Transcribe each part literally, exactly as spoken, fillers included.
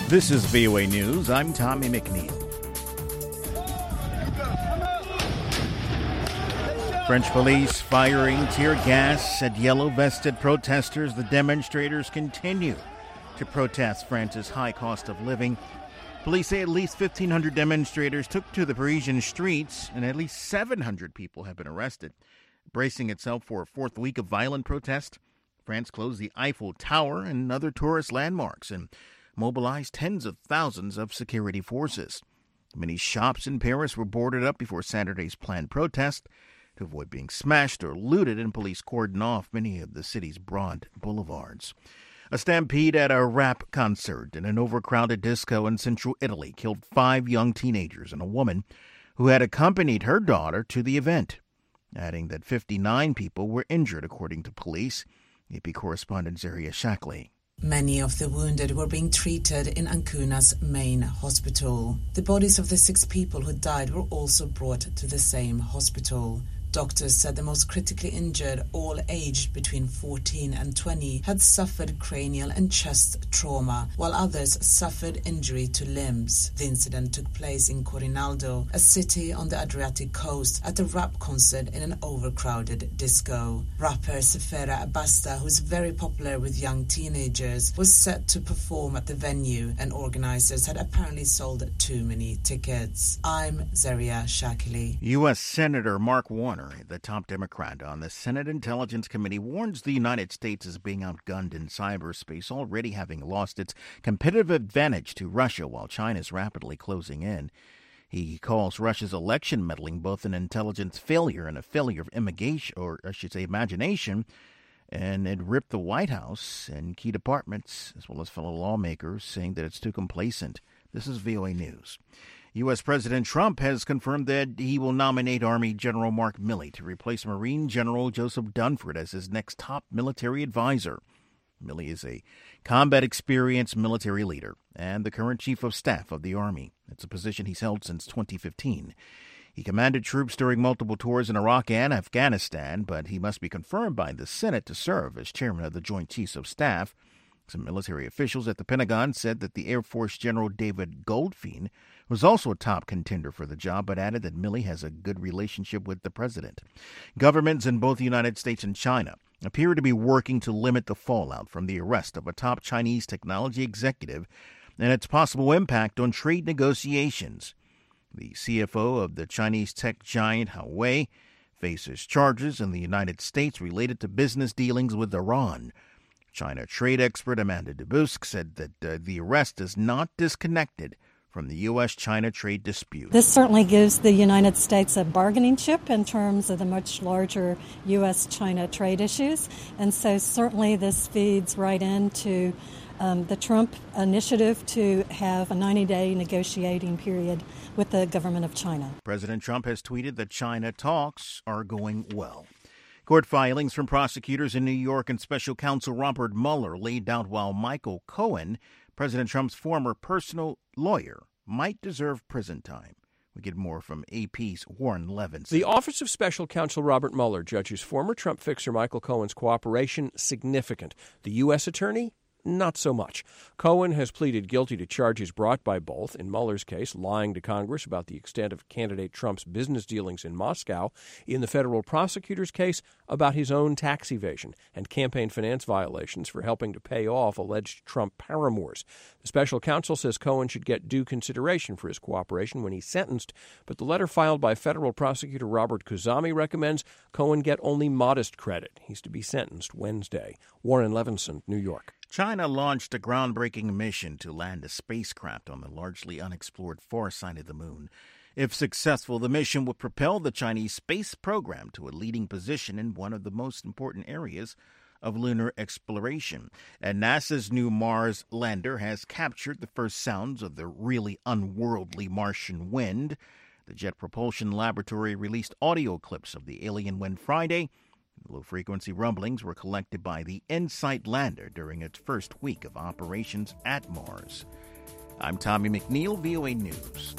This is V O A News. I'm Tommy McNeil. French police firing tear gas at yellow-vested protesters. The demonstrators continue to protest France's high cost of living. Police say at least fifteen hundred demonstrators took to the Parisian streets, and at least seven hundred people have been arrested. Bracing itself for a fourth week of violent protest, France closed the Eiffel Tower and other tourist landmarks and mobilized tens of thousands of security forces. Many shops in Paris were boarded up before Saturday's planned protest to avoid being smashed or looted, and police cordoned off many of the city's broad boulevards. A stampede at a rap concert in an overcrowded disco in central Italy killed five young teenagers and a woman who had accompanied her daughter to the event, adding that fifty-nine people were injured, according to police. A P correspondent Zaria Shackley. Many of the wounded were being treated in Ancuna's main hospital. The bodies of the six people who died were also brought to the same hospital. Doctors said the most critically injured, all aged between fourteen and twenty, had suffered cranial and chest trauma, while others suffered injury to limbs. The incident took place in Corinaldo, a city on the Adriatic coast, at a rap concert in an overcrowded disco. Rapper Sefera Abasta, who is very popular with young teenagers, was set to perform at the venue, and organizers had apparently sold too many tickets. I'm Zaria Shakili. U S. Senator Mark Warner, the top Democrat on the Senate Intelligence Committee, warns the United States is being outgunned in cyberspace, already having lost its competitive advantage to Russia while China is rapidly closing in. He calls Russia's election meddling both an intelligence failure and a failure of immigration, or I should say imagination, and it ripped the White House and key departments, as well as fellow lawmakers, saying that it's too complacent. This is V O A News. U S. President Trump has confirmed that he will nominate Army General Mark Milley to replace Marine General Joseph Dunford as his next top military advisor. Milley is a combat-experienced military leader and the current chief of staff of the Army. It's a position he's held since twenty fifteen. He commanded troops during multiple tours in Iraq and Afghanistan, but he must be confirmed by the Senate to serve as chairman of the Joint Chiefs of Staff. Some military officials at the Pentagon said that the Air Force General David Goldfein was also a top contender for the job, but added that Milley has a good relationship with the president. Governments in both the United States and China appear to be working to limit the fallout from the arrest of a top Chinese technology executive and its possible impact on trade negotiations. The C F O of the Chinese tech giant Huawei faces charges in the United States related to business dealings with Iran. China trade expert Amanda Dubusk said that uh, the arrest is not disconnected from the U S China trade dispute. This certainly gives the United States a bargaining chip in terms of the much larger U S China trade issues. And so certainly this feeds right into um, the Trump initiative to have a ninety-day negotiating period with the government of China. President Trump has tweeted that China talks are going well. Court filings from prosecutors in New York and special counsel Robert Mueller laid out while Michael Cohen, President Trump's former personal lawyer, might deserve prison time. We get more from A P's Warren Levinson. The Office of Special Counsel Robert Mueller judges former Trump fixer Michael Cohen's cooperation significant. The U S attorney, not so much. Cohen has pleaded guilty to charges brought by both, in Mueller's case, lying to Congress about the extent of candidate Trump's business dealings in Moscow, in the federal prosecutor's case, about his own tax evasion and campaign finance violations for helping to pay off alleged Trump paramours. The special counsel says Cohen should get due consideration for his cooperation when he's sentenced, but the letter filed by federal prosecutor Robert Khuzami recommends Cohen get only modest credit. He's to be sentenced Wednesday. Warren Levinson, New York. China launched a groundbreaking mission to land a spacecraft on the largely unexplored far side of the moon. If successful, the mission would propel the Chinese space program to a leading position in one of the most important areas of lunar exploration. And NASA's new Mars lander has captured the first sounds of the really unworldly Martian wind. The Jet Propulsion Laboratory released audio clips of the alien wind Friday. Low-frequency rumblings were collected by the InSight lander during its first week of operations at Mars. I'm Tommy McNeil, V O A News.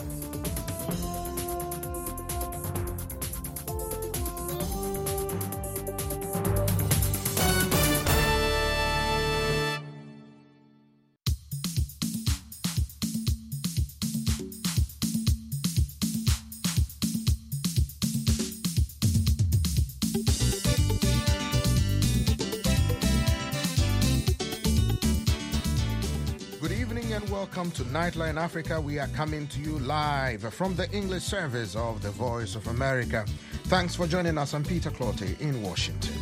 Good evening and welcome to Nightline Africa. We are coming to you live from the English service of the Voice of America. Thanks for joining us. I'm Peter Clottey in Washington.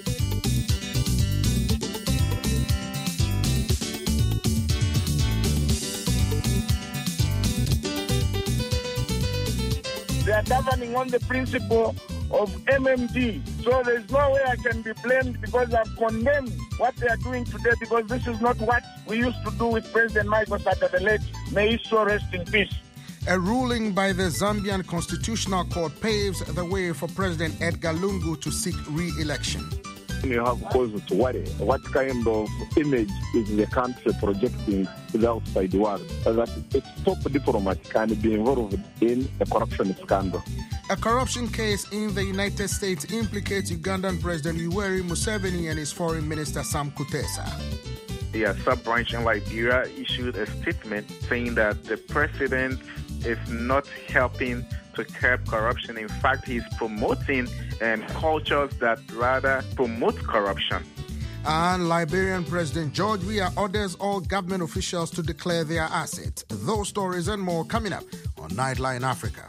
They are governing on the principle of M M D. So there's no way I can be blamed because I've condemned what they are doing today, because this is not what we used to do with President Michael Sata, the late. May he so rest in peace. A ruling by the Zambian Constitutional Court paves the way for President Edgar Lungu to seek re-election. You have cause to worry. What kind of image is the country projecting to the outside world? That its top diplomat can be involved in a corruption scandal. A corruption case in the United States implicates Ugandan President Yoweri Museveni and his Foreign Minister Sam Kutesa. The sub-branch in Liberia issued a statement saying that the president is not helping to curb corruption. In fact, he's promoting um, cultures that rather promote corruption. And Liberian President George Weah orders all government officials to declare their assets. Those stories and more coming up on Nightline Africa.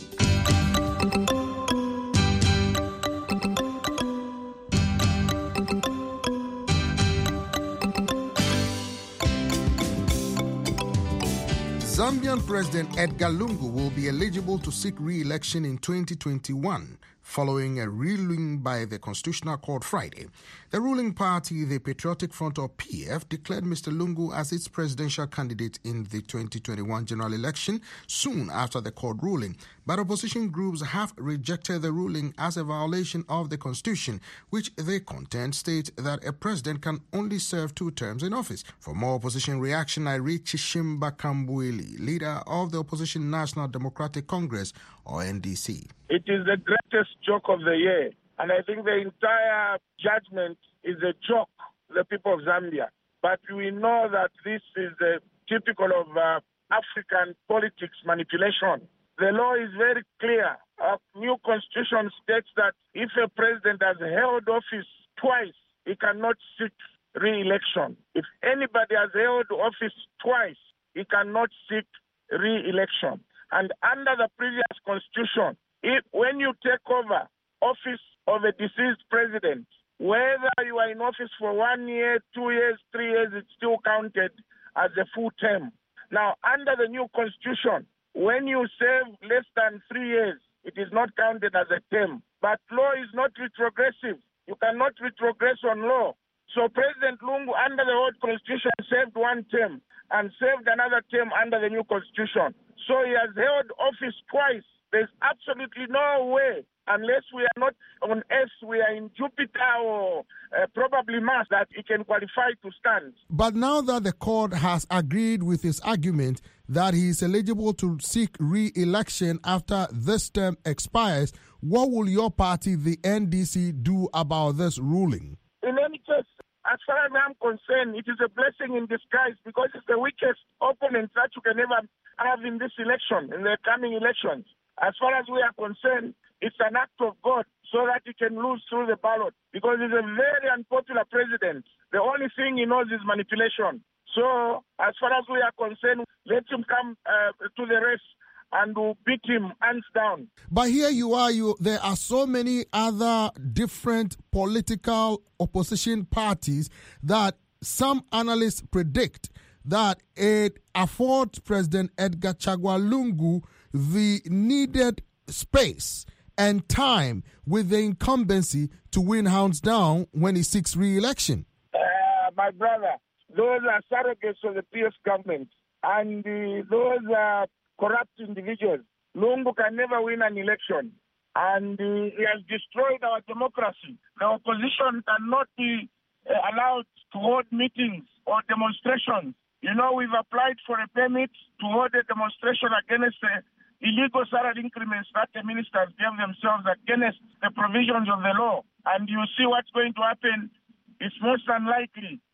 Zambian President Edgar Lungu will be eligible to seek re-election in twenty twenty-one, following a ruling by the Constitutional Court Friday. The ruling party, the Patriotic Front or P F, declared Mister Lungu as its presidential candidate in the twenty twenty-one general election soon after the court ruling. But opposition groups have rejected the ruling as a violation of the Constitution, which they contend states that a president can only serve two terms in office. For more opposition reaction, I read Chishimba Kambwili, leader of the opposition National Democratic Congress, or N D C. It is the greatest joke of the year, and I think the entire judgment is a joke to the people of Zambia. But we know that this is uh, typical of uh, African politics manipulation. The law is very clear. Our new constitution states that if a president has held office twice, he cannot seek re-election. If anybody has held office twice, he cannot seek re-election. And under the previous constitution, if, when you take over office of a deceased president, whether you are in office for one year, two years, three years, it's still counted as a full term. Now, under the new constitution, when you serve less than three years, it is not counted as a term. But law is not retrogressive. You cannot retrogress on law. So President Lungu, under the old constitution, served one term and served another term under the new constitution. So he has held office twice. There's absolutely no way, unless we are not on Earth, we are in Jupiter or uh, probably Mars, that he can qualify to stand. But now that the court has agreed with his argument that he is eligible to seek re-election after this term expires, what will your party, the N D C, do about this ruling? In any case, as far as I'm concerned, it is a blessing in disguise, because it's the weakest opponent that you can ever have in this election, in the coming elections. As far as we are concerned, it's an act of God so that he can lose through the ballot, because he's a very unpopular president. The only thing he knows is manipulation. So as far as we are concerned, let him come uh, to the race and we'll beat him hands down. But here you are, you. There are so many other different political opposition parties that some analysts predict that it affords President Edgar Chagwa Lungu the needed space and time with the incumbency to win hands down when he seeks re-election. Uh, my brother, those are surrogates of the P F government, and uh, those are corrupt individuals. Lungu can never win an election, and uh, he has destroyed our democracy. The opposition cannot be uh, allowed to hold meetings or demonstrations. You know, we've applied for a permit to hold a demonstration against the illegal salary increments that the ministers gave themselves against the provisions of the law. And you see what's going to happen. It's most unlikely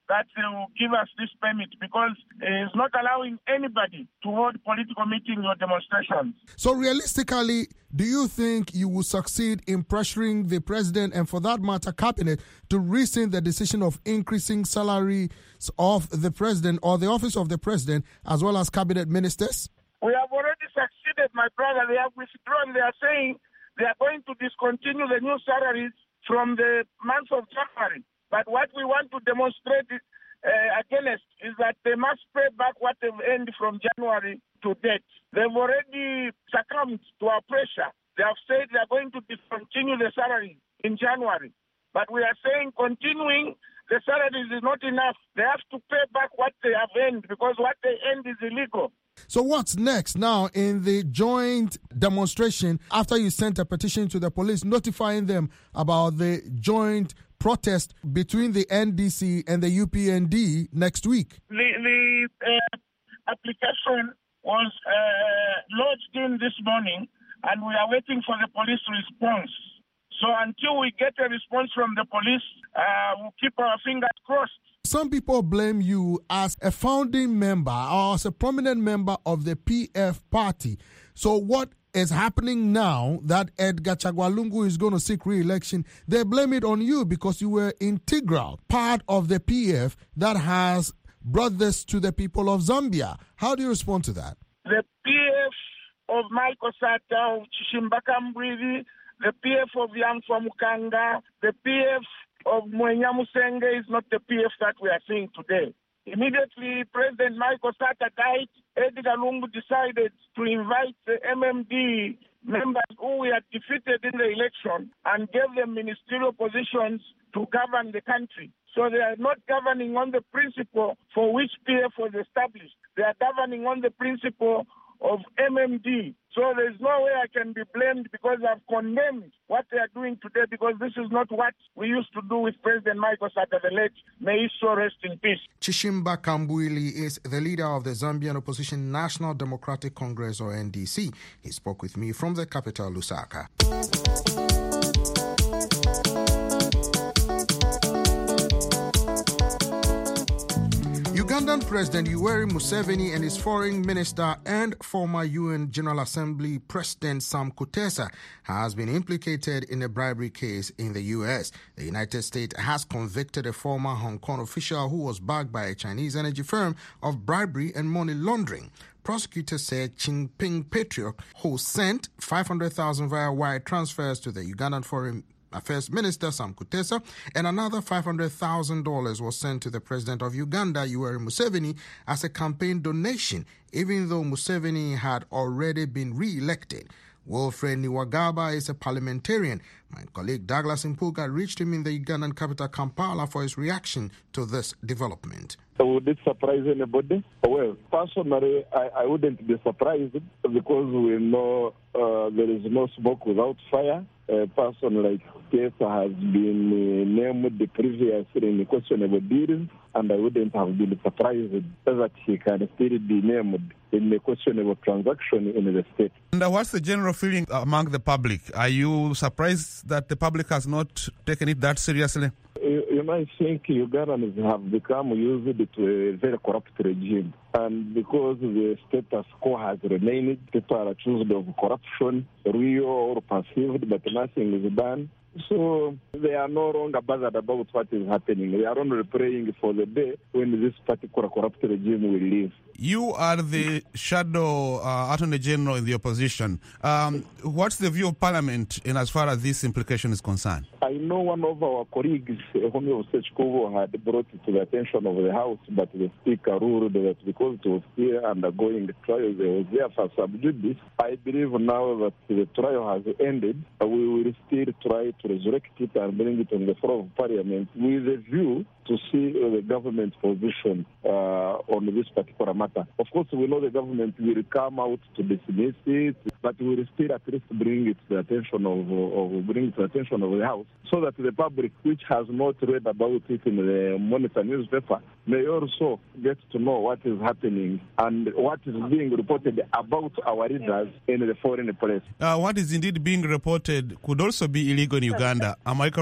that they will give us this permit, because it's not allowing anybody to hold political meetings or demonstrations. So realistically, do you think you will succeed in pressuring the president and, for that matter, cabinet to rescind the decision of increasing salaries of the president or the office of the president as well as cabinet ministers? We have already succeeded, my brother. They have withdrawn. They are saying they are going to discontinue the new salaries from the month of January. But what we want to demonstrate is, uh, against is that they must pay back what they've earned from January to date. They've already succumbed to our pressure. They have said they are going to discontinue the salaries in January. But we are saying continuing the salaries is not enough. They have to pay back what they have earned, because what they earned is illegal. So what's next now in the joint demonstration after you sent a petition to the police notifying them about the joint protest between the N D C and the U P N D next week? The, the uh, application was uh, lodged in this morning, and we are waiting for the police response. So until we get a response from the police, uh, we'll keep our fingers crossed. Some people blame you as a founding member or as a prominent member of the P F party. So what is happening now that Edgar Chagwa Lungu is going to seek re-election, they blame it on you because you were integral part of the P F that has brought this to the people of Zambia. How do you respond to that? The P F of Michael Sata, of Chishimbaka Mbwidi, the P F of Yamfa Mukanga, the P F of Mwenya Musenge is not the P F that we are seeing today. Immediately, President Michael Sata died. Edgar Lungu decided to invite the M M D members who we had defeated in the election and gave them ministerial positions to govern the country. So they are not governing on the principle for which P F was established. They are governing on the principle of M M D. So there's no way I can be blamed because I've condemned what they are doing today, because this is not what we used to do with President Michael Sata, the late. May his soul rest in peace. Chishimba Kambwili is the leader of the Zambian Opposition National Democratic Congress, or N D C. He spoke with me from the capital, Lusaka. Ugandan President Yoweri Museveni and his foreign minister and former U N General Assembly President Sam Kutesa has been implicated in a bribery case in the U S. The United States has convicted a former Hong Kong official who was backed by a Chinese energy firm of bribery and money laundering. Prosecutors said Jinping Patriot, who sent five hundred thousand dollars via wire transfers to the Ugandan Foreign Affairs Minister Sam Kutesa, and another five hundred thousand dollars was sent to the President of Uganda, Yoweri Museveni, as a campaign donation, even though Museveni had already been re-elected. Wilfred Niwagaba is a parliamentarian. My colleague Douglas Impuga reached him in the Ugandan capital Kampala for his reaction to this development. Would it surprise anybody? Well, personally, I, I wouldn't be surprised because we know uh, there is no smoke without fire. A person like Kutesa has been uh, named previously in questionable dealings, and I wouldn't have been surprised that he can still be named in a questionable transaction in the state. And what's the general feeling among the public? Are you surprised that the public has not taken it that seriously? You, you might think Ugandans have become used to a very corrupt regime. And because the status quo has remained, people are accused of corruption, real or perceived, but nothing is done. So they are no longer bothered about what is happening. They are only praying for the day when this particular corrupt regime will leave. You are the shadow uh, Attorney General in the opposition. Um, what's the view of Parliament in as far as this implication is concerned? I know one of our colleagues, Homeo Sechkovo, had brought it to the attention of the House, but the Speaker ruled that because it was still undergoing the trial, they was there for sub judice. I believe now that the trial has ended, we will still try to resurrect it and bring it on the floor of Parliament with a view to see uh, the government's position uh, on this particular matter. Of course, we know the government will come out to dismiss it, but we will still at least bring it to the attention of, of bring it to the attention of the House, so that the public, which has not read about it in the Monitor newspaper, may also get to know what is happening and what is being reported about our leaders in the foreign press. Uh, what is indeed being reported could also be illegal in Uganda. Am I correct?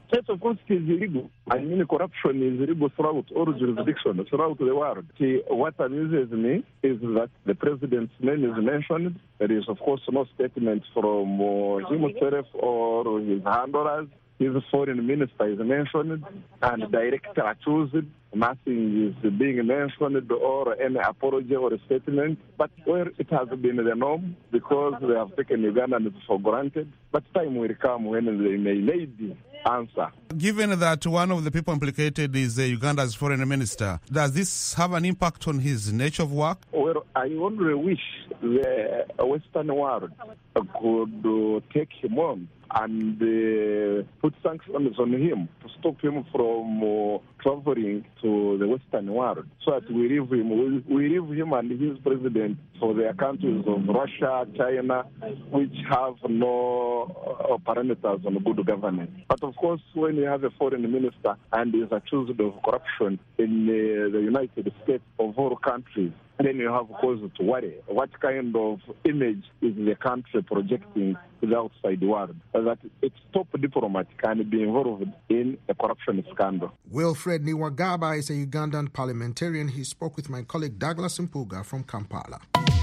Yes, of course, it is illegal. I mean, corruption is illegal throughout all jurisdictions, throughout the world. See, what amuses me is that the president's name is mentioned. There is, of course, no statement from uh, himself or his handlers. His foreign minister is mentioned, and director accused. Nothing is being mentioned or any apology or statement. But where it has been the norm, because they have taken Ugandans for granted, but time will come when they may need the answer. Given that one of the people implicated is uh, Uganda's foreign minister, does this have an impact on his nature of work? Well, I only wish the Western world could uh, take him on and uh, put sanctions on him to stop him from uh, traveling to the Western world, so that we leave him, we, we leave him and his president for their countries of Russia, China, which have no uh, parameters on good governance. But of course, when you have a foreign minister and is accused of corruption in uh, the United States of all countries, then you have cause to worry. What kind of image is the country projecting to the outside world? That its top diplomat can be involved in a corruption scandal. Wilfred Niwagaba is a Ugandan parliamentarian. He spoke with my colleague Douglas Mpuga from Kampala.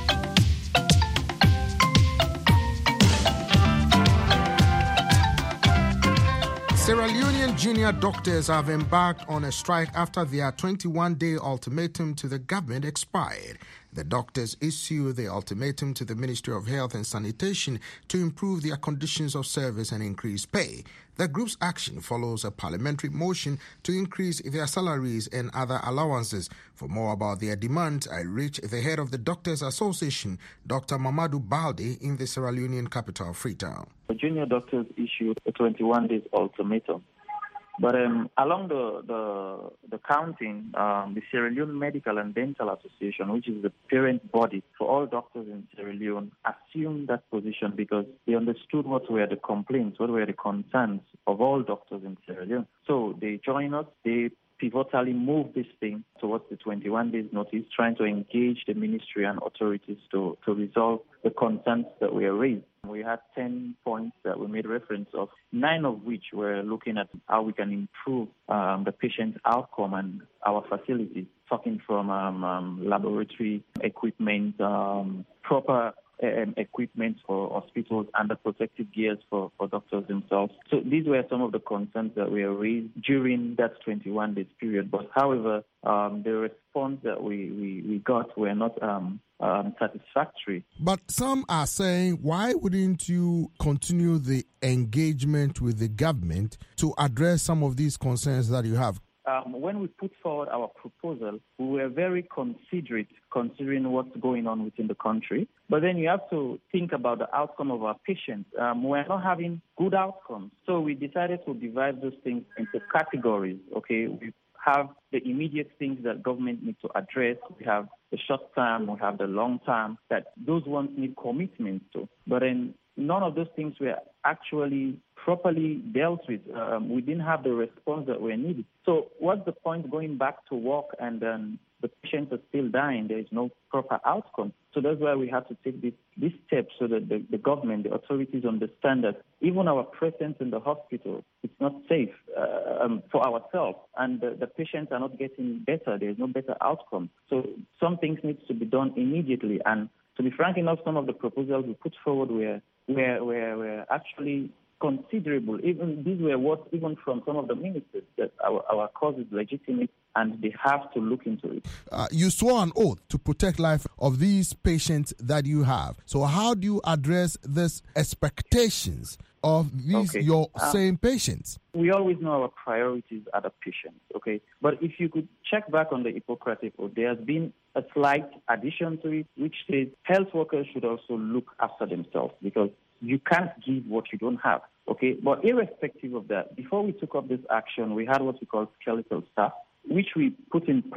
Sierra Leonean junior doctors have embarked on a strike after their twenty-one day ultimatum to the government expired. The doctors issued the ultimatum to the Ministry of Health and Sanitation to improve their conditions of service and increase pay. The group's action follows a parliamentary motion to increase their salaries and other allowances. For more about their demands, I reached the head of the Doctors Association, Doctor Mamadou Balde, in the Sierra Leonean capital, Freetown. The junior doctors issued a twenty-one days ultimatum. But um, along the the, the counting, um, the Sierra Leone Medical and Dental Association, which is the parent body for all doctors in Sierra Leone, assumed that position because they understood what were the complaints, what were the concerns of all doctors in Sierra Leone. So they joined us, they pivotally moved this thing towards the twenty-one days notice, trying to engage the ministry and authorities to, to resolve the concerns that were raised. We had ten points that we made reference of, nine of which were looking at how we can improve um, the patient outcome and our facilities, talking from um, um, laboratory equipment, um, proper Um, equipment for hospitals and the protective gears for, for doctors themselves. So these were some of the concerns that were raised during that twenty-one days period. But however, um, the response that we, we, we got were not um, um, satisfactory. But some are saying, why wouldn't you continue the engagement with the government to address some of these concerns that you have? Um, when we put forward our proposal, we were very considerate considering what's going on within the country. But then you have to think about the outcome of our patients. Um, we're not having good outcomes. So we decided to divide those things into categories, okay? We have the immediate things that government needs to address. We have the short term, we have the long term, that those ones need commitment to. But then none of those things were actually properly dealt with. Um, we didn't have the response that we needed. So what's the point going back to work and then the patients are still dying? There is no proper outcome. So that's why we have to take this, this step so that the, the government, the authorities understand that even our presence in the hospital, it's not safe uh, um, for ourselves. And the, the patients are not getting better. There is no better outcome. So some things need to be done immediately. And to be frank enough, some of the proposals we put forward were, were, were, were actually considerable. Even these were words even from some of the ministers that our, our cause is legitimate and they have to look into it. Uh, you swore an oath to protect life of these patients that you have. So how do you address these expectations of these okay. your um, same patients? We always know our priorities are the patients, okay? But if you could check back on the Hippocratic Oath, there has been a slight addition to it, which says health workers should also look after themselves because you can't give what you don't have, okay? But irrespective of that, before we took up this action, we had what we call skeletal staff, which we put in place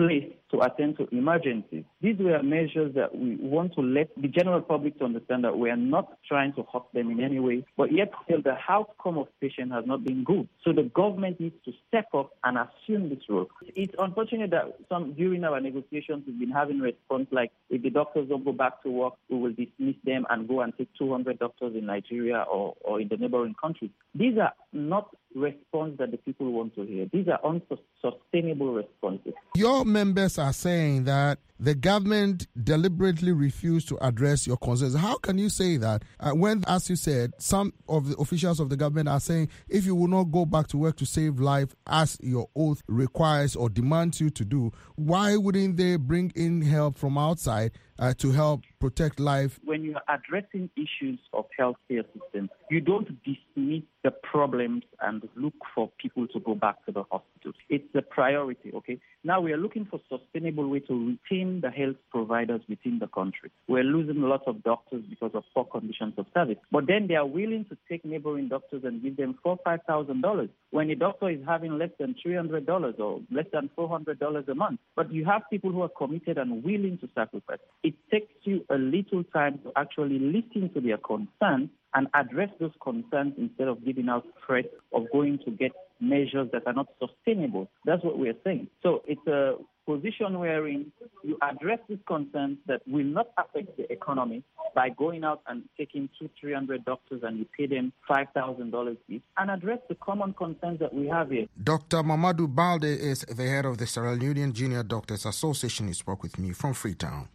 to attend to emergencies. These were measures that we want to let the general public to understand that we are not trying to hurt them in any way, but yet still the outcome of patients has not been good. So the government needs to step up and assume this role. It's unfortunate that some during our negotiations we've been having response like, if the doctors don't go back to work, we will dismiss them and go and take two hundred doctors in Nigeria or, or in the neighboring countries. These are not response that the people want to hear. These are unsustainable responses. Your members are saying that the government deliberately refused to address your concerns. How can you say that uh, when, as you said, some of the officials of the government are saying if you will not go back to work to save life as your oath requires or demands you to do, why wouldn't they bring in help from outside uh, to help protect life? When you are addressing issues of healthcare systems, you don't dismiss the problems and look for people to go back to the hospital. It's a priority, okay? Now we are looking for sustainable way to retain the health providers within the country. We're losing a lot of doctors because of poor conditions of service. But then they are willing to take neighboring doctors and give them four, five thousand dollars when a doctor is having less than three hundred dollars or less than four hundred dollars a month. But you have people who are committed and willing to sacrifice. It takes you a little time to actually listen to their concerns and address those concerns instead of giving out threats of going to get measures that are not sustainable. That's what we're saying. So it's a position wherein you address these concerns that will not affect the economy by going out and taking two, three hundred doctors and you pay them five thousand dollars each, and address the common concerns that we have here. Doctor Mamadou Balde is the head of the Sierra Leonean Junior Doctors Association. He spoke with me from Freetown.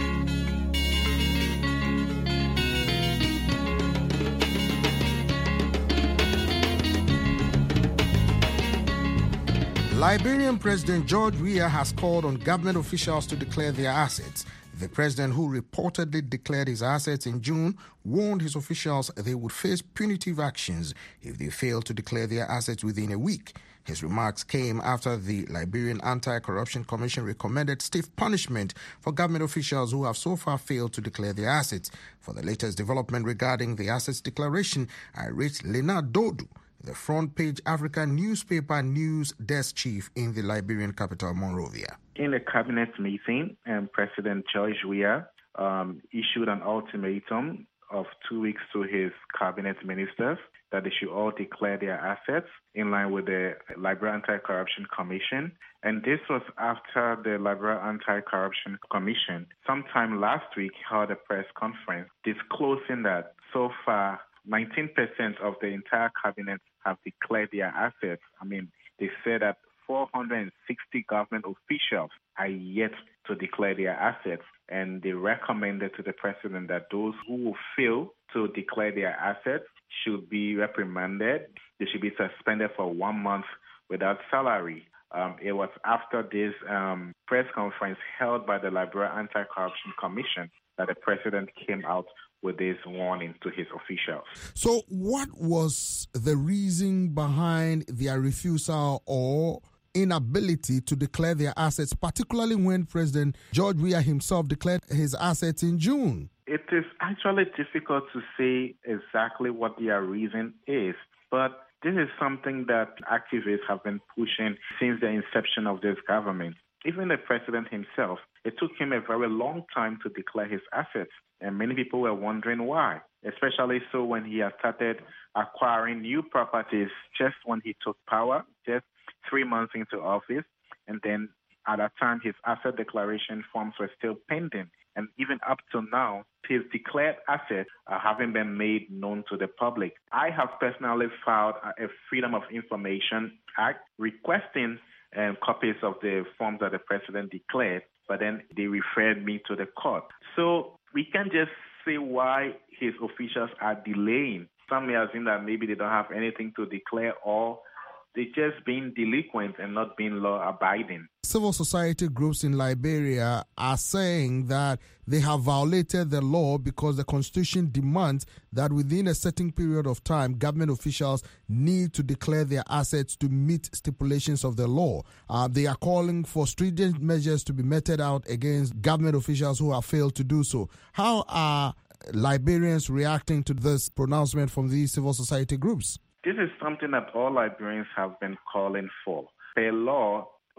Liberian President George Weah has called on government officials to declare their assets. The president, who reportedly declared his assets in June, warned his officials they would face punitive actions if they failed to declare their assets within a week. His remarks came after the Liberian Anti-Corruption Commission recommended stiff punishment for government officials who have so far failed to declare their assets. For the latest development regarding the assets declaration, I reached Lena Dodu, the Front Page Africa newspaper news desk chief in the Liberian capital, Monrovia. In a cabinet meeting, um, President George Weah um, issued an ultimatum of two weeks to his cabinet ministers that they should all declare their assets in line with the Liberian Anti-Corruption Commission. And this was after the Liberian Anti-Corruption Commission sometime last week held a press conference disclosing that so far nineteen percent of the entire cabinet have declared their assets. I mean, they said that four hundred sixty government officials are yet to declare their assets, and they recommended to the president that those who will fail to declare their assets should be reprimanded. They should be suspended for one month without salary. Um, it was after this um, press conference held by the Liberian Anti-Corruption Commission that the president came out with this warning to his officials. So what was the reason behind their refusal or inability to declare their assets, particularly when President George Weah himself declared his assets in June? It is actually difficult to say exactly what their reason is, but this is something that activists have been pushing since the inception of this government. Even the president himself, it took him a very long time to declare his assets, and many people were wondering why, especially so when he had started acquiring new properties just when he took power, just three months into office, and then at that time his asset declaration forms were still pending. And even up to now, his declared assets uh, haven't been made known to the public. I have personally filed a Freedom of Information Act requesting um, copies of the forms that the president declared, but then they referred me to the court. So we can't just say why his officials are delaying. Some may assume that maybe they don't have anything to declare, or they're just being delinquent and not being law-abiding. Civil society groups in Liberia are saying that they have violated the law because the Constitution demands that within a certain period of time, government officials need to declare their assets to meet stipulations of the law. Uh, they are calling for stringent measures to be meted out against government officials who have failed to do so. How are Liberians reacting to this pronouncement from these civil society groups? This is something that all Liberians have been calling for. Per law,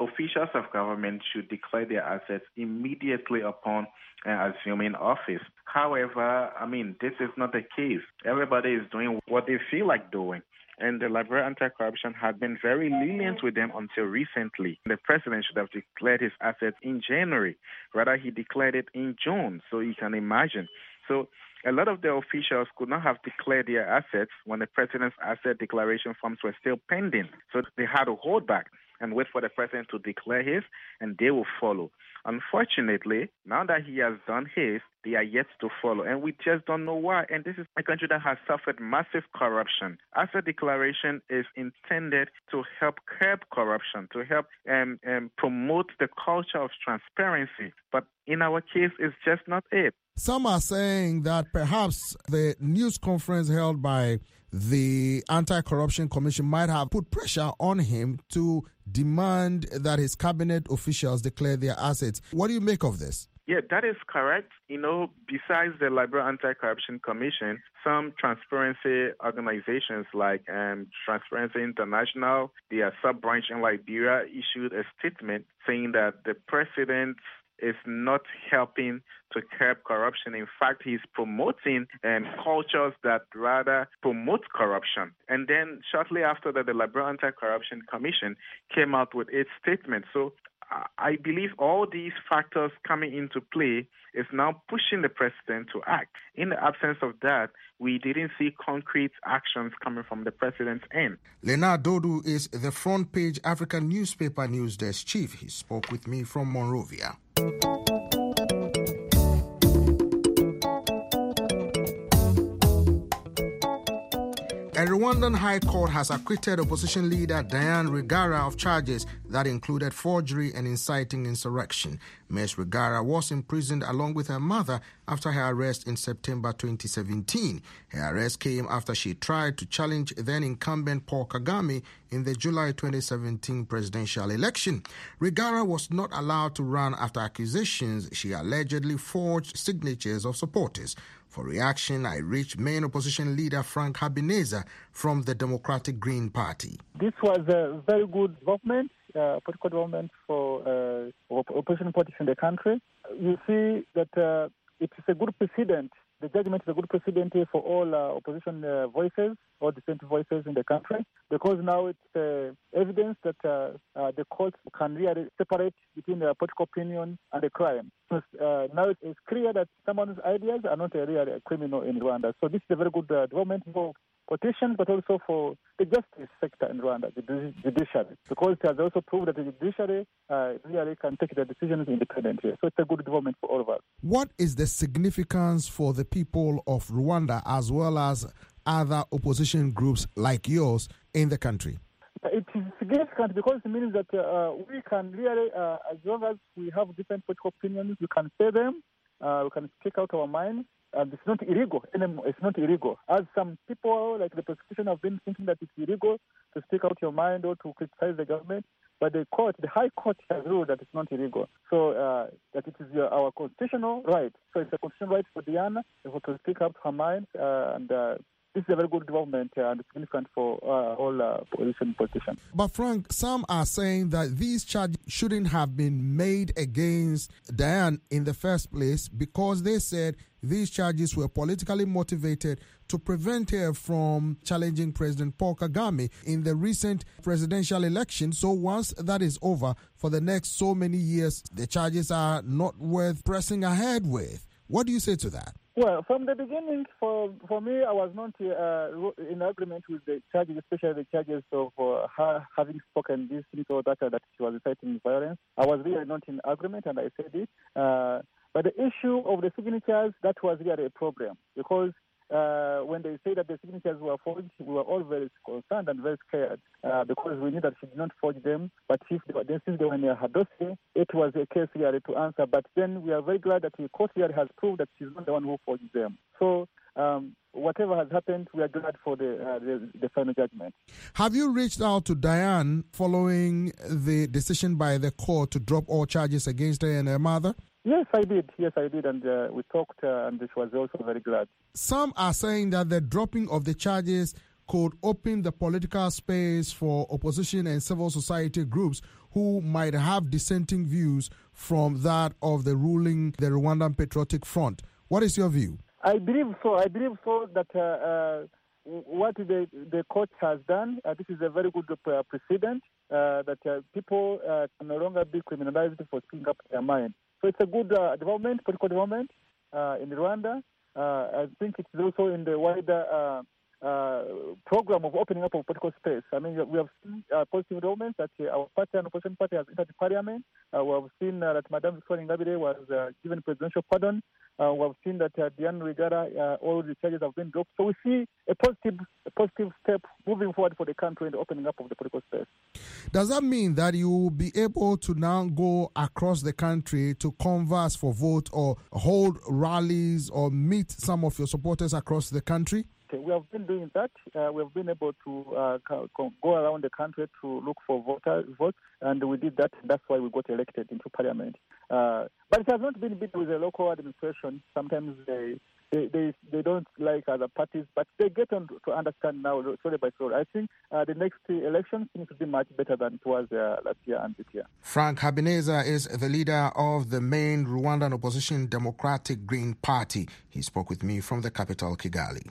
officials of government should declare their assets immediately upon uh, assuming office. However, I mean, this is not the case. Everybody is doing what they feel like doing. And the Liberia Anti-Corruption had been very lenient with them until recently. The president should have declared his assets in January. Rather, he declared it in June, so you can imagine. So a lot of the officials could not have declared their assets when the president's asset declaration forms were still pending. So they had to hold back and wait for the president to declare his, and they will follow. Unfortunately, now that he has done his, they are yet to follow, and we just don't know why. And this is a country that has suffered massive corruption. Asset declaration is intended to help curb corruption, to help um, um, promote the culture of transparency. But in our case, it's just not it. Some are saying that perhaps the news conference held by the Anti-Corruption Commission might have put pressure on him to demand that his cabinet officials declare their assets. What do you make of this? Yeah, that is correct. You know, besides the Liberia Anti-Corruption Commission, some transparency organizations like um, Transparency International, their sub-branch in Liberia, issued a statement saying that the president is not helping to curb corruption. In fact, he's promoting um, cultures that rather promote corruption. And then shortly after that, the Liberia Anti-Corruption Commission came out with its statement. So uh, I believe all these factors coming into play is now pushing the president to act. In the absence of that, we didn't see concrete actions coming from the president's end. Leonard Dodu is the front page African newspaper news desk chief. He spoke with me from Monrovia. A Rwandan High Court has acquitted opposition leader Diane Rwigara of charges that included forgery and inciting insurrection. Miz Rwigara was imprisoned along with her mother after her arrest in September twenty seventeen. Her arrest came after she tried to challenge then-incumbent Paul Kagame in the July twenty seventeen presidential election. Rwigara was not allowed to run after accusations she allegedly forged signatures of supporters. For reaction, I reached main opposition leader Frank Habineza from the Democratic Green Party. This was a very good development, uh, political development for uh, opposition parties in the country. You see that uh, it is a good precedent. The judgment is a good precedent for all uh, opposition uh, voices, all dissenting voices in the country, because now it's uh, evidence that uh, uh, the courts can really separate between the political opinion and the crime. So uh, now it's clear that someone's ideas are not a real criminal in Rwanda. So this is a very good uh, development for politicians, but also for the justice sector in Rwanda, the judiciary, because it has also proved that the judiciary uh, really can take the decisions independently. So it's a good development for all of us. What is the significance for the people of Rwanda as well as other opposition groups like yours in the country? It is significant because it means that uh, we can really, uh, as long as we have different political opinions, we can say them, uh, we can speak out our mind. And it's not illegal anymore. It's not illegal. As some people, like the prosecution, have been thinking that it's illegal to speak out your mind or to criticize the government. But the court, the High Court, has ruled that it's not illegal. So uh, that it is uh, our constitutional right. So it's a constitutional right for Diana to speak up her mind. Uh, and uh, this is a very good development uh, and significant for uh, all uh, opposition politicians. But Frank, some are saying that these charges shouldn't have been made against Diane in the first place because they said these charges were politically motivated to prevent her from challenging President Paul Kagame in the recent presidential election. So once that is over, for the next so many years, the charges are not worth pressing ahead with. What do you say to that? Well, from the beginning, for for me, I was not uh, in agreement with the charges, especially the charges of uh, her having spoken this little that that she was inciting violence. I was really not in agreement, and I said it. Uh, but the issue of the signatures, that was really a problem, because uh, when they say that the signatures were forged, we were all very concerned and very scared uh, because we knew that she did not forge them. But if they were, since they were in her dossier, it was a case really to answer. But then we are very glad that the court really has proved that she's not the one who forged them. So um, whatever has happened, we are glad for the, uh, the the final judgment. Have you reached out to Diane following the decision by the court to drop all charges against her and her mother? Yes, I did. Yes, I did. And uh, we talked, uh, and this was also very glad. Some are saying that the dropping of the charges could open the political space for opposition and civil society groups who might have dissenting views from that of the ruling, the Rwandan Patriotic Front. What is your view? I believe so. I believe so that uh, uh, what the, the court has done, uh, this is a very good uh, precedent, uh, that uh, people uh, can no longer be criminalized for speaking up their mind. So it's a good uh, development, political development uh, in Rwanda. Uh, I think it's also in the wider uh, uh, program of opening up of political space. I mean, we have seen uh, positive developments that uh, our party and opposition party has entered the parliament. Uh, we have seen uh, that Madame Victoire Ingabire was uh, given presidential pardon. Uh, we have seen that uh, Diane Rwigara, uh, all the charges have been dropped. So we see a positive, a positive step moving forward for the country in the opening up of the political space. Does that mean that you will be able to now go across the country to converse for vote or hold rallies or meet some of your supporters across the country? We have been doing that. Uh, we have been able to uh, go around the country to look for voter votes, and we did that. That's why we got elected into parliament. Uh, but it has not been big with the local administration. Sometimes they they, they, they don't like other parties, but they get on to understand now, slowly by slowly. I think uh, the next election seems to be much better than it was uh, last year and this year. Frank Habineza is the leader of the main Rwandan opposition Democratic Green Party. He spoke with me from the capital, Kigali.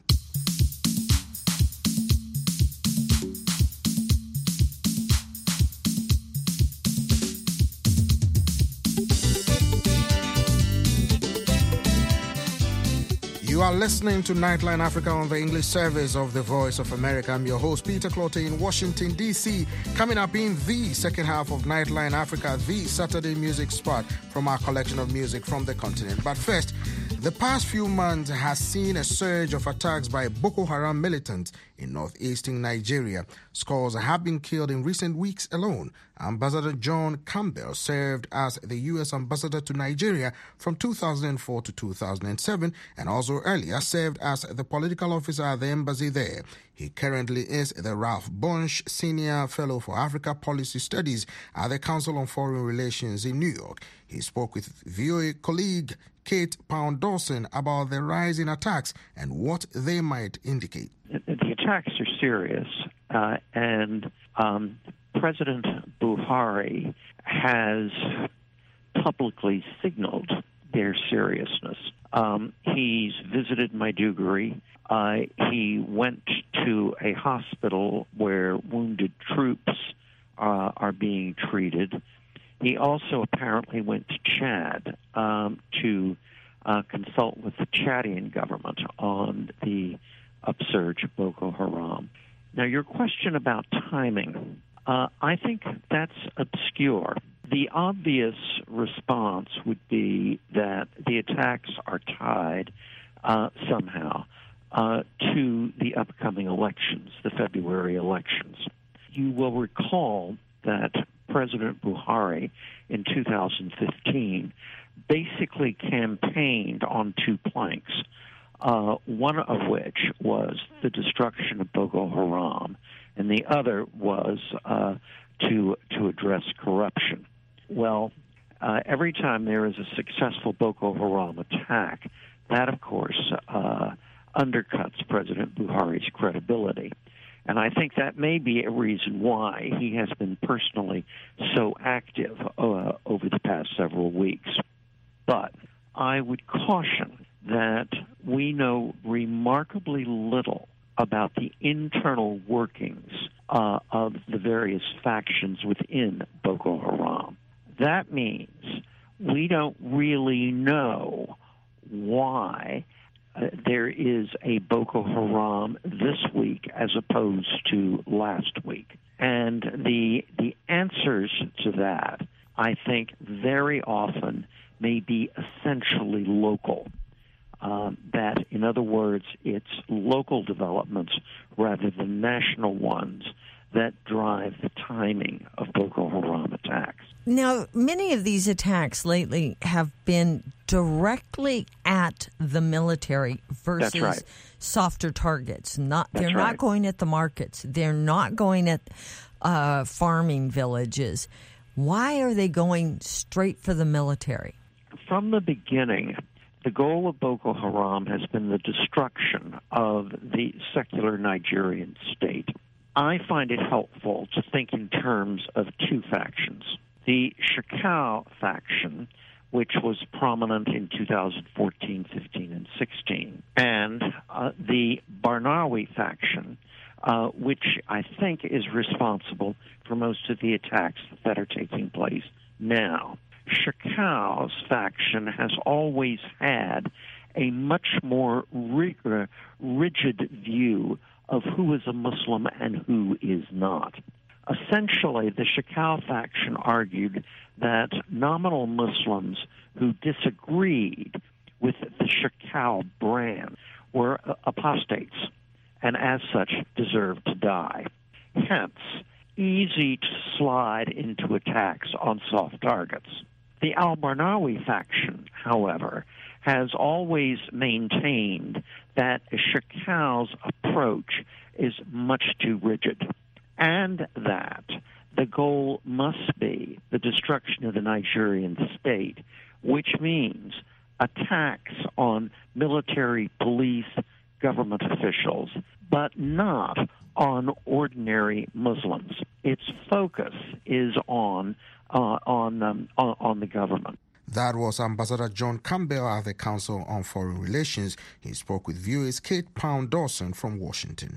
You are listening to Nightline Africa on the English service of the Voice of America. I'm your host, Peter Clottey in Washington, D C Coming up in the second half of Nightline Africa, the Saturday music spot from our collection of music from the continent. But first, the past few months has seen a surge of attacks by Boko Haram militants in northeastern Nigeria. Scores have been killed in recent weeks alone. Ambassador John Campbell served as the U S ambassador to Nigeria from two thousand four to two thousand seven and also earlier served as the political officer at the embassy there. He currently is the Ralph Bunche Senior Fellow for Africa Policy Studies at the Council on Foreign Relations in New York. He spoke with V O A colleague Kate Pound-Dawson about the rise in attacks and what they might indicate. The attacks are serious, uh, and um, President Buhari has publicly signaled their seriousness. Um, he's visited Maiduguri. Uh, he went to a hospital where wounded troops uh, are being treated. He also apparently went to Chad um, to uh, consult with the Chadian government on the upsurge of Boko Haram. Now, your question about timing, uh, I think that's obscure. The obvious response would be that the attacks are tied uh, somehow uh, to the upcoming elections, the February elections. You will recall that President Buhari in two thousand fifteen basically campaigned on two planks, uh, one of which was the destruction of Boko Haram, and the other was uh, to to address corruption. Well, uh, every time there is a successful Boko Haram attack, that, of course, uh, undercuts President Buhari's credibility. And I think that may be a reason why he has been personally so active uh, over the past several weeks. But I would caution that we know remarkably little about the internal workings uh, of the various factions within Boko Haram. That means we don't really know why Uh, there is a Boko Haram this week as opposed to last week. And the the answers to that, I think, very often may be essentially local. Um, that, in other words, it's local developments rather than national ones that drive the timing of Boko Haram attacks. Now, many of these attacks lately have been directly at the military versus That's right. softer targets. Not That's they're right. not going at the markets. They're not going at uh, farming villages. Why are they going straight for the military? From the beginning, the goal of Boko Haram has been the destruction of the secular Nigerian state. I find it helpful to think in terms of two factions. The Shekau faction, which was prominent in two thousand fourteen, fifteen, and sixteen, and uh, the Barnawi faction, uh, which I think is responsible for most of the attacks that are taking place now. Shekau's faction has always had a much more rig- rigid view of who is a Muslim and who is not. Essentially, the Shekau faction argued that nominal Muslims who disagreed with the Shekau brand were apostates and as such deserved to die. Hence, easy to slide into attacks on soft targets. The al-Barnawi faction, however, has always maintained that Shekau's approach is much too rigid, and that the goal must be the destruction of the Nigerian state, which means attacks on military, police, government officials, but not on ordinary Muslims. Its focus is on uh, on, um, on on the government. That was Ambassador John Campbell at the Council on Foreign Relations. He spoke with V O A's Kate Pound Dawson from Washington.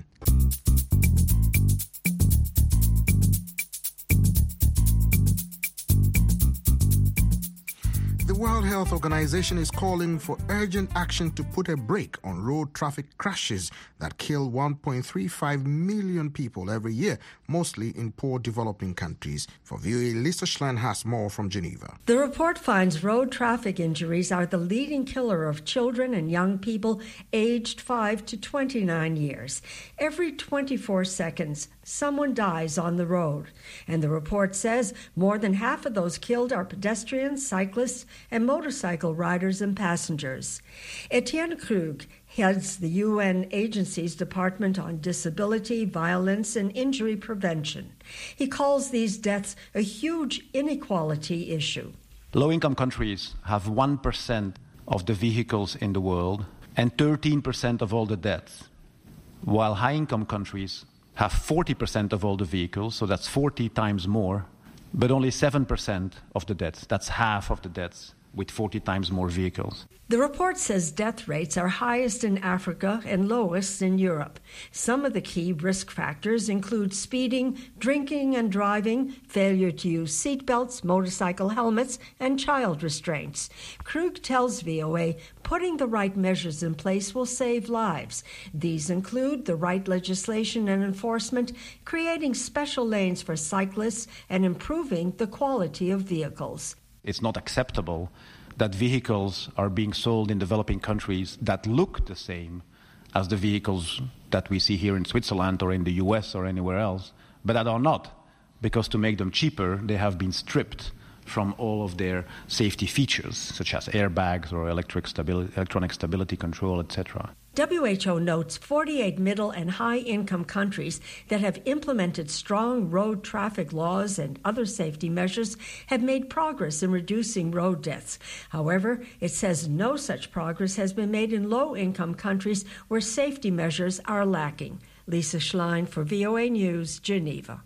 The World Health Organization is calling for urgent action to put a brake on road traffic crashes that kill one point three five million people every year, mostly in poor developing countries. For V O A, Lisa Schlein has more from Geneva. The report finds road traffic injuries are the leading killer of children and young people aged five to twenty-nine years. Every twenty-four seconds, someone dies on the road. And the report says more than half of those killed are pedestrians, cyclists, and motorcycle riders and passengers. Etienne Krug heads the U N agency's Department on Disability, Violence, and Injury Prevention. He calls these deaths a huge inequality issue. Low-income countries have one percent of the vehicles in the world and thirteen percent of all the deaths, while high-income countries have forty percent of all the vehicles, so that's forty times more, but only seven percent of the deaths. That's half of the deaths with forty times more vehicles. The report says death rates are highest in Africa and lowest in Europe. Some of the key risk factors include speeding, drinking and driving, failure to use seatbelts, motorcycle helmets, and child restraints. Krug tells V O A putting the right measures in place will save lives. These include the right legislation and enforcement, creating special lanes for cyclists, and improving the quality of vehicles. It's not acceptable that vehicles are being sold in developing countries that look the same as the vehicles that we see here in Switzerland or in the U S or anywhere else, but that are not, because to make them cheaper, they have been stripped from all of their safety features, such as airbags or electric stability, electronic stability control, et cetera. W H O notes forty-eight middle and high-income countries that have implemented strong road traffic laws and other safety measures have made progress in reducing road deaths. However, it says no such progress has been made in low-income countries where safety measures are lacking. Lisa Schlein for V O A News, Geneva.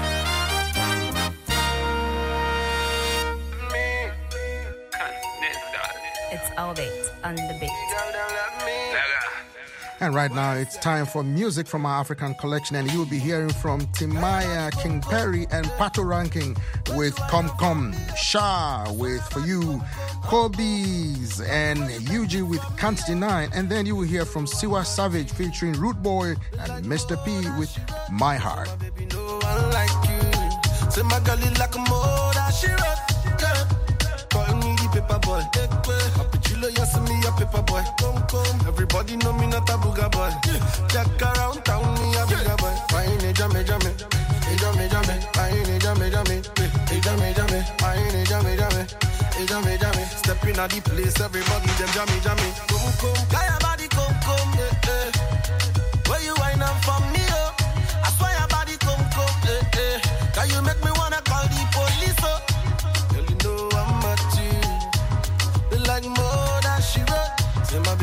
It's Elevate on the beat. And right now, it's time for music from our African collection, and you'll be hearing from Timaya, King Perry, and Pato Ranking with Come Come, Shah with For You, Kobe's, and Yuji with Can't Deny, and then you will hear from Siwa Savage featuring Root Boy and Mister P with My Heart. Paper boy, Apachilo, you see me a paper boy. Everybody know me not a booger boy. Jack around town, me a bigger boy. I ain't a jammy jammy, a jammy jammy. I ain't a jammy jammy, a jammy jammy. I ain't a jammy jammy, a jammy jammy. Stepping at the place, everybody them jammy jammy. Come come, guy your body come come, eh eh. Where you wind up from me oh? I swear your body come come, eh eh. Can you make me wanna call the police oh? Girl you know I'm at you. Like more than she wrote.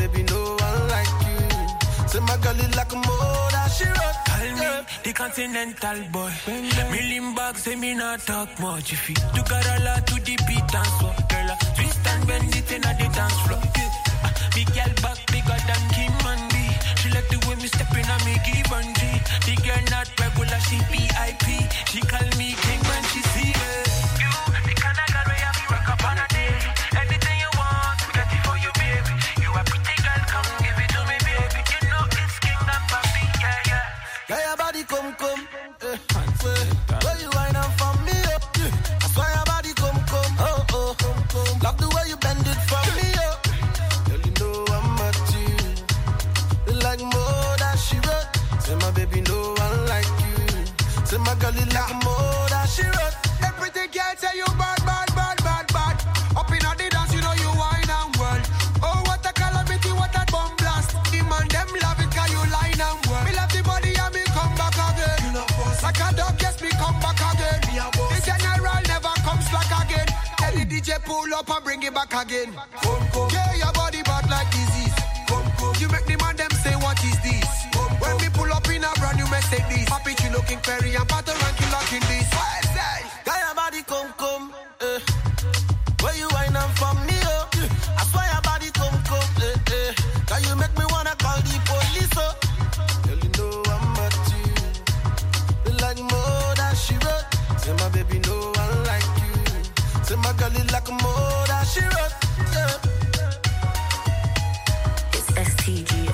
baby, no one like you. Say my girl is like a motor, she rock. Call me the continental boy. Million bucks, say me not talk much. If you do got a lot to the beat and so, girl, I twist and bend it in a the dance floor. Yeah. Uh, big girl back bigger than Kim and B. She like the way me step in and me give and G. The girl not regular, she V I P. She call me king when she see me. You, the kind of girl where you feel rock up on a day. Anything you want, we got it for you, baby. You a pretty girl, come give it to me, baby. You know it's kingdom for me, yeah, yeah. Yeah, your body come, come. Eh, where you wind up for me, oh. I swear your body come, come. Oh, oh, come, come. Love the way you bend it for me, oh. Girl, you know I'm at you. Like more that she wrote. Say my baby, no one like you. Say my girl, you like more that she wrote. Everything girl say you bad, bad, bad, bad, bad. Up in the dance, you know you wine and world. Oh, what a calamity, what a bomb blast. The man, them love it, cause you line and world. Me love the body and me come back again. You know, like a dog, yes, me come back again. The general never comes back again. Tell the D J pull up and bring it back again. Come, come. Yeah, your body bad like disease. Come, come. You make the man them say, what is this? Come, when come. We pull up in a brand new Mercedes. Happy you looking fairy and battle ranking locking this. I say, got your body come, come. Eh. Where you wine up for me, oh. I swear your body come, come. Eh, eh. Can you make me wanna call the police, oh. Girl, you know I'm at you. Like more that she wrote. Say my baby, no one like you. Say my girl is like more that she wrote. Yeah. It's S T G.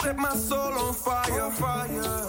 set my soul on fire. On fire.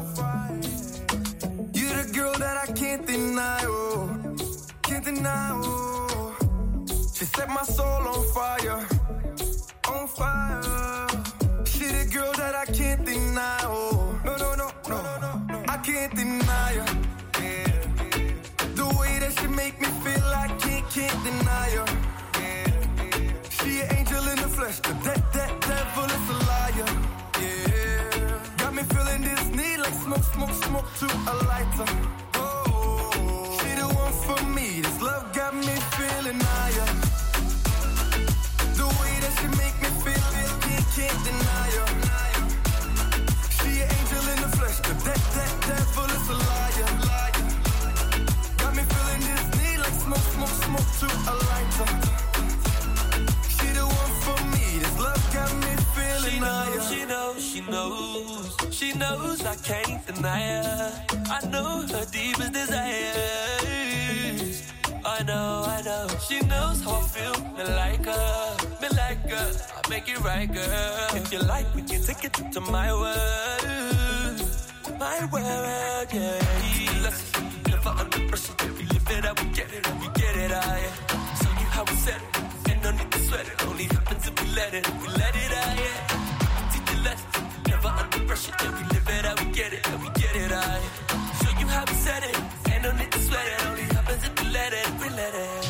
You're the girl that I can't deny, oh, can't deny, oh. She set my soul on fire, on fire. She the girl that I can't deny, oh, no, no, no, no, no. I can't deny her. Yeah. The way that she make me feel, I can't, can't deny her. Yeah. She an angel in the flesh, but that, that devil is a liar. Yeah. Got me feeling this need like smoke, smoke, smoke to a lighter. Oh, she the one for me. This love got me feeling higher. The way that she make me feel, can't, can't deny her. She an angel in the flesh, but that, that devil is a liar. Got me feeling this need like smoke, smoke, smoke to a lighter. She the one for me. This love got me feeling higher. She knows, she knows, she knows I can't deny her. I know her deepest desires. I know, I know. She knows how I feel. Me like her, me like her. I make it right, girl. If you like, we can take it to my world, my world, yeah. Let's never under pressure. If we live it up, we get it, and we get it, ah, yeah. Show you how we set it, and no need to sweat it. Only happens if we let it, we let it, ah, yeah. Teach you lessons, never under pressure. If we live it up, we get it, and we get it, ah, yeah. Show you how we set it, and no need to sweat it. Only happens if we let it, we let it.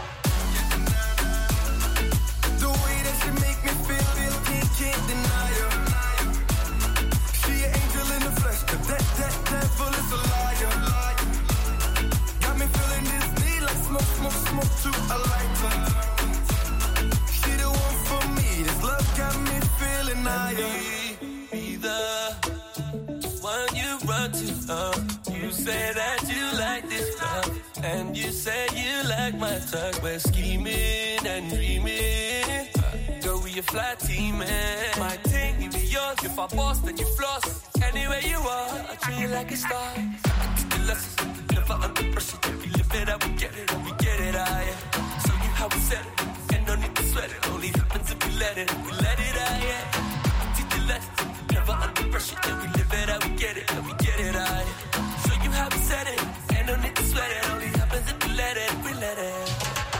The way that she make me feel, can't, can't deny her. She an angel in the flesh, but that, that devil is a liar. Got me feeling this need like smoke, smoke, smoke to a lighter. She the one for me. This love got me feeling higher. Be the one you run to. Uh, you say that you like this love, and you say you like my touch. We're scheming and dreaming. Uh, Girl, we a fly team, man. My thing, you be yours. If I boss, then you floss. Anywhere you are, I treat you like a star. I teach you lessons, never under pressure. If we live it up, we get it, and we get it, ah, yeah. Show you how we set it, and no need to sweat it. Only happens if we let it, we let it, ah, yeah. I teach you lessons, never under pressure. If we live it up, we get it, and we get it, ah, yeah. Show you how we set it, and no need to sweat it. Only happens if we let it, we let it.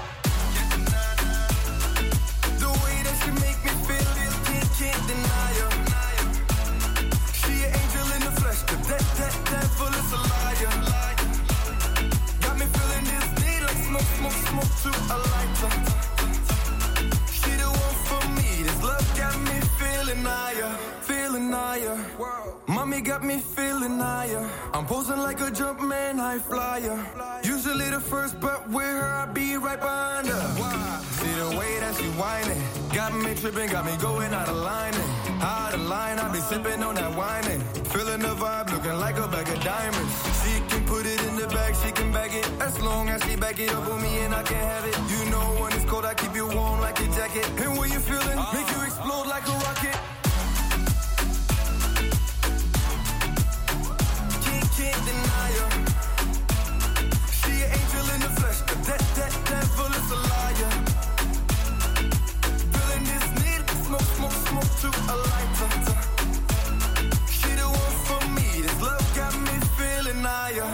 The way that she make me feel, can't, can't deny her. She an angel in the flesh, but that, that devil is a liar. Got me feeling this need like smoke, smoke, smoke to a lighter. She the one for me. This love got me feeling higher, feeling higher. Mommy got me feeling higher. I'm posing like a jump man, high flyer. Usually the first, but with her I be right behind her. See the way that she whining, got me tripping, got me going out of line. Out of line, I be sipping on that whining. Feeling the vibe, looking like a bag of diamonds. She can put it in the bag, she can bag it. As long as she back it up on me and I can have it. You know when it's cold, I keep you warm like a jacket. And when you feeling, make you explode like a rocket. Can't, can't deny her. She an angel in the flesh, but that, that devil is a liar. Feeling this need, smoke, smoke, smoke to a lighter. She the one for me. This love got me feeling higher.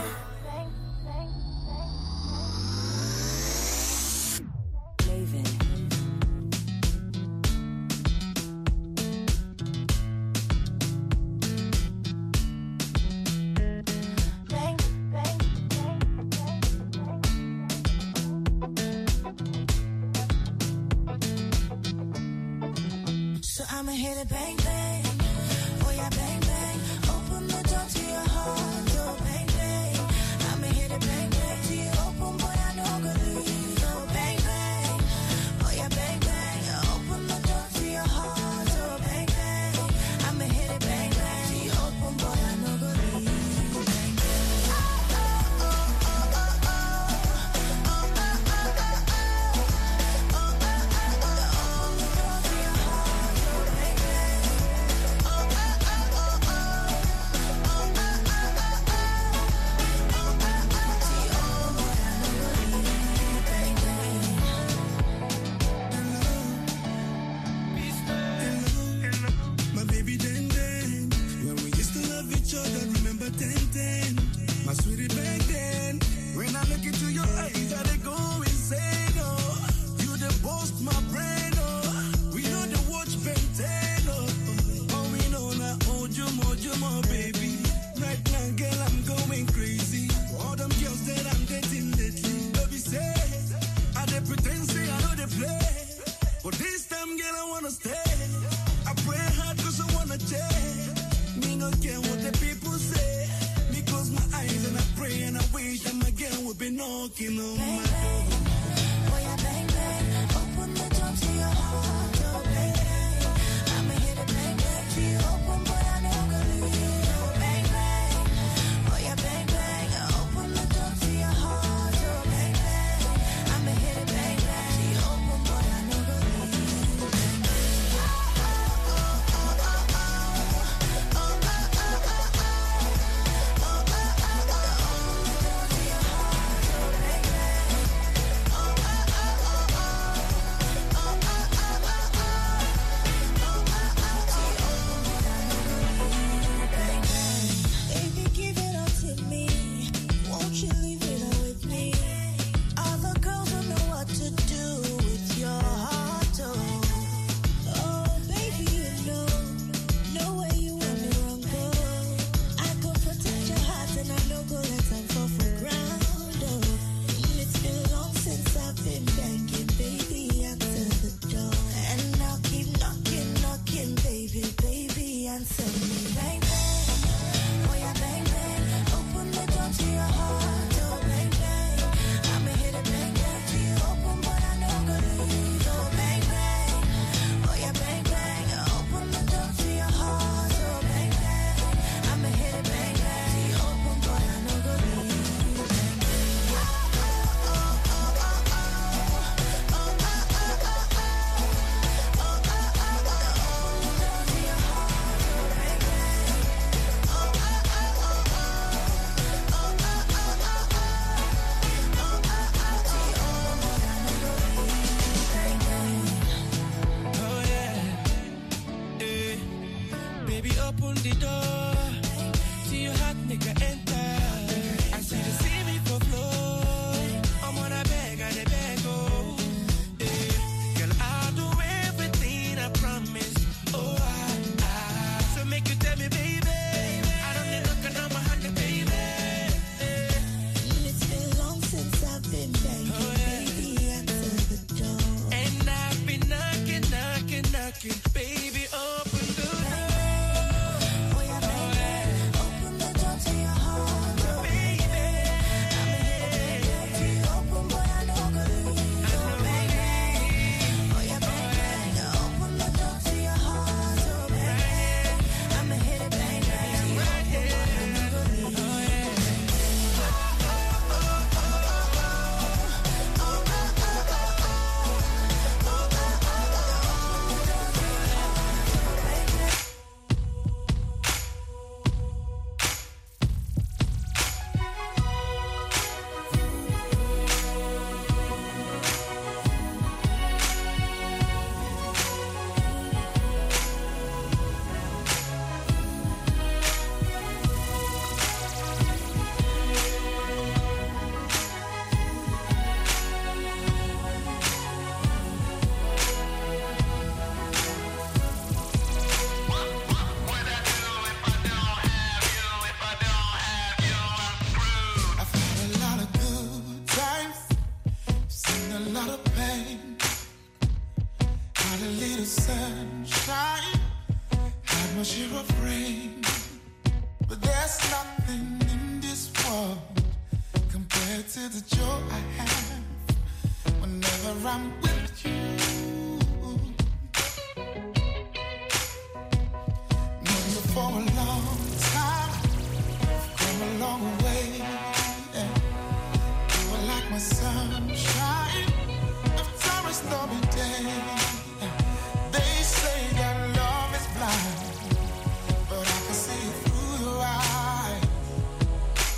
So I'ma hit it bang bang, oh yeah bang bang. Open the door to your heart, oh bang bang. I'ma hit it bang bang till you open, but I know I'm gonna leave, oh bang bang, oh yeah bang bang. Open the door to your heart, oh bang bang. I'ma hit it bang bang till you open, but I know I'm gonna leave, bang bang. Oh oh oh oh oh oh, oh oh oh oh oh, oh oh oh oh. Open the door to your heart, oh bang bang. knocking on my door. Oh yeah, bang bang, open the door to your heart. Oh bang bang, I'ma hit it bang bang to you. Open, but I know gonna leave. Oh bang bang, oh yeah, bang bang, open the door to your heart. Oh bang bang, I'ma hit it bang bang to you. Open, but I know gonna leave. Bang bang, oh oh oh oh oh oh oh oh oh oh oh.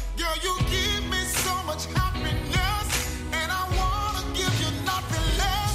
You give me so much happiness, and I wanna give you nothing less.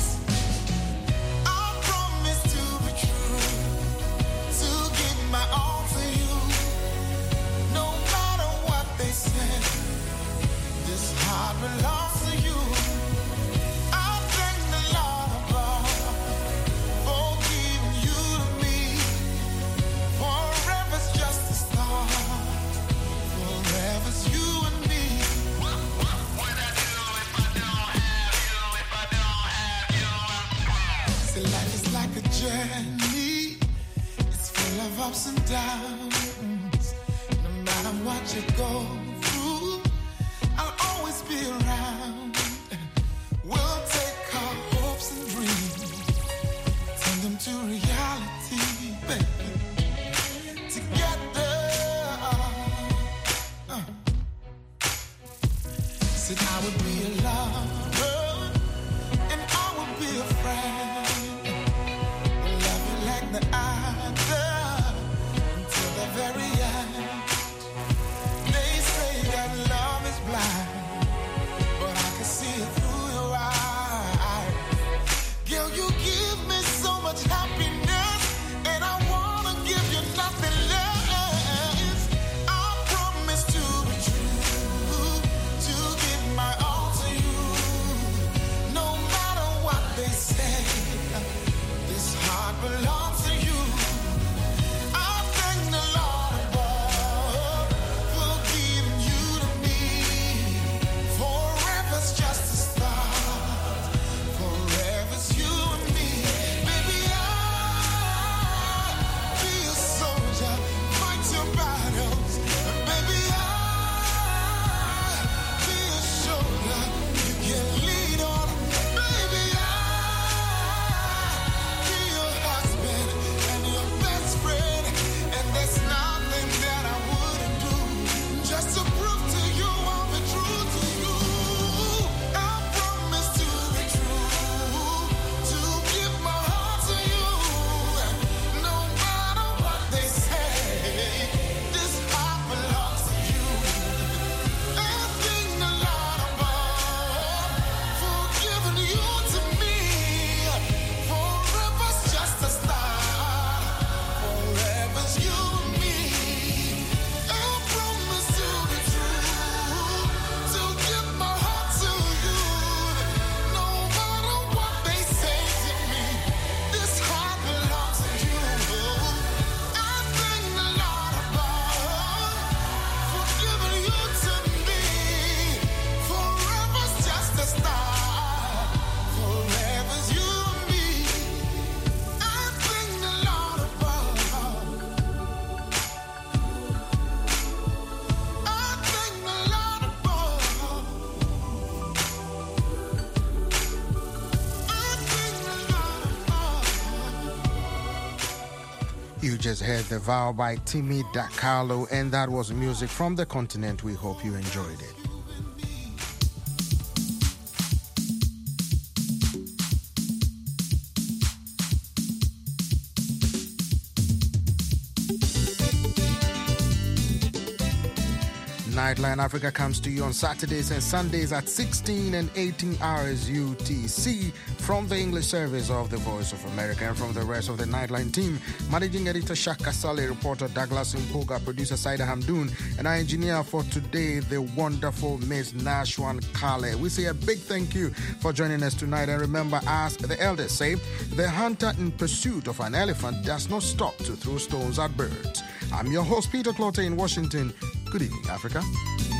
Said I would be a lover and I would be a friend. Love you like the other until the very end. They say that love is blind, but I can see it through your eyes. Girl, you give me so much happiness, and I wanna give you nothing less. I promise to be true, to give my all to you, no matter what they say. This heart belongs to you. I thank the Lord above for giving you to me. Forever's just a start. Forever's you and me. Baby, I'll be a soldier, fight your battles. And baby, I'll be a shoulder you can lean on. Baby, I'll be your husband and your best friend. And there's nothing that I wouldn't do just to prove to you I'll be true to you. I promise to be true, to give my heart to you, no matter what they say. This heart belongs to you. I thank the Lord above for giving you to me. Forever's just a start. Forever's you and me. I promise to be true, to give my heart to you, no matter what they say to me. This heart belongs to you. I thank the Lord above for giving you to me. Forever's just a start. Forever's you and me. I thank the Lord above. I thank the Lord above. I thank the Lord above. You just heard The Vow by Timmy DaCarlo, and that was music from the continent. We hope you enjoyed it. Nightline Africa comes to you on Saturdays and Sundays at sixteen and eighteen hours U T C from the English service of the Voice of America, and from the rest of the Nightline team. Managing editor Shaka Saleh, reporter Douglas Mpoga, producer Saida Hamdoun, and our engineer for today, the wonderful Miss Nashwan Kale. We say a big thank you for joining us tonight, and remember, as the elders say, the hunter in pursuit of an elephant does not stop to throw stones at birds. I'm your host, Peter Clotter in Washington. Good evening, Africa.